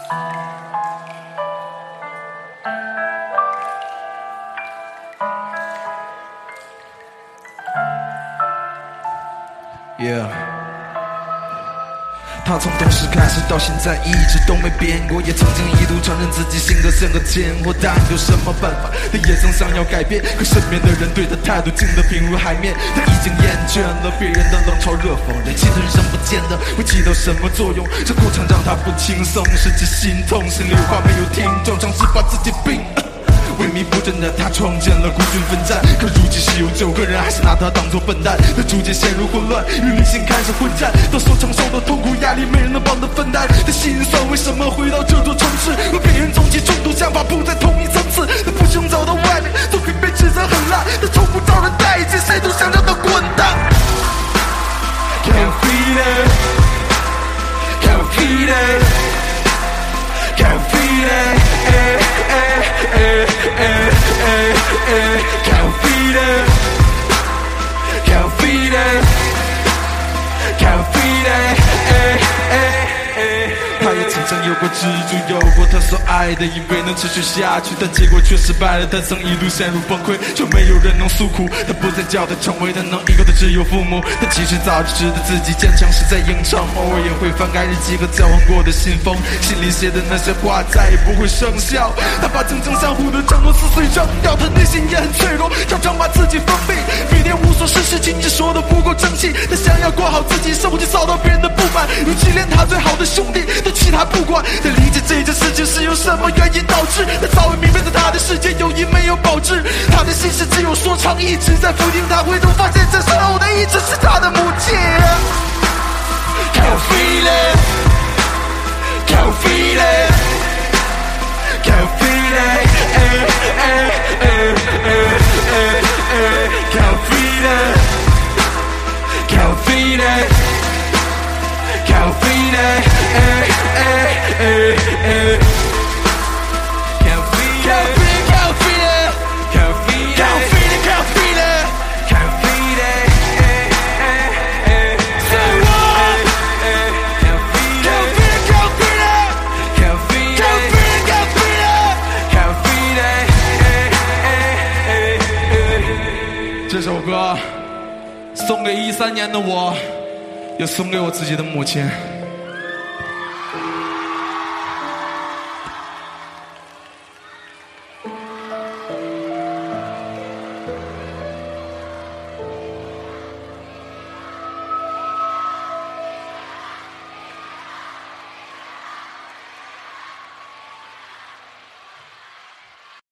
Yeah， 他从懂事开始到现在一直都没变过，也曾经一度承认自己性格像个贱货，但有什么办法？他也曾想要改变，可身边的人对他态度静得平如海面。他已经厌倦了别人的冷嘲热讽，人气的人生不见得会起到什么作用。这过程让他不轻松，实际心痛，心里话没有听众，尝试把自己病。萎靡不振的他创建了孤军奋战，可如今是有9个人还是拿他当作笨蛋。他逐渐陷入混乱，与理性开始混战，他所承受的痛苦压力没人能帮他分担。他心酸为什么回到这座城市，和别人总起冲突，想法不在同一层次。他不想走到外面，总会被指责很烂，他从不招人待见，谁都想让他滚蛋。Can't feel it, can't feel it, can't feel it, can't feel it, can't feel it, can't feel it. 他也曾经有过执着，有过他所爱的，以为能持续下去，但结果却失败了。他曾一度陷入崩溃，却没有人能诉苦。他不再叫他成为他能依靠的只有父母。他其实早就知道自己坚强是在硬撑，偶尔也会翻开日记和交换过的信封，心里写的那些话再也不会生效。他把曾经相互的承诺撕碎扔掉，他内心也很脆弱，常常把自己封闭，每天无所事事，仅仅说的不够争气。他想要过好自己生活，却遭到别人的不满，如今连他最好的兄弟都其他不管。他理解这件事情是由什么原因导致，他早已明白在他的世界友谊没有保质，他的心事只有说唱一直在否定他，回头发现这时候的一直是他的母亲。Can't feel it, can't feel it, can't feel it, can't feel it, can't feel it, can't feel it, can't feel it, can't feel it, can't feel it, can't feel it, can't feel it, can't feel it. Say what? Can't feel it, can't feel it, can't feel it, can't feel it, can't feel it. 这首歌送给13年的我，也送给我自己的母亲。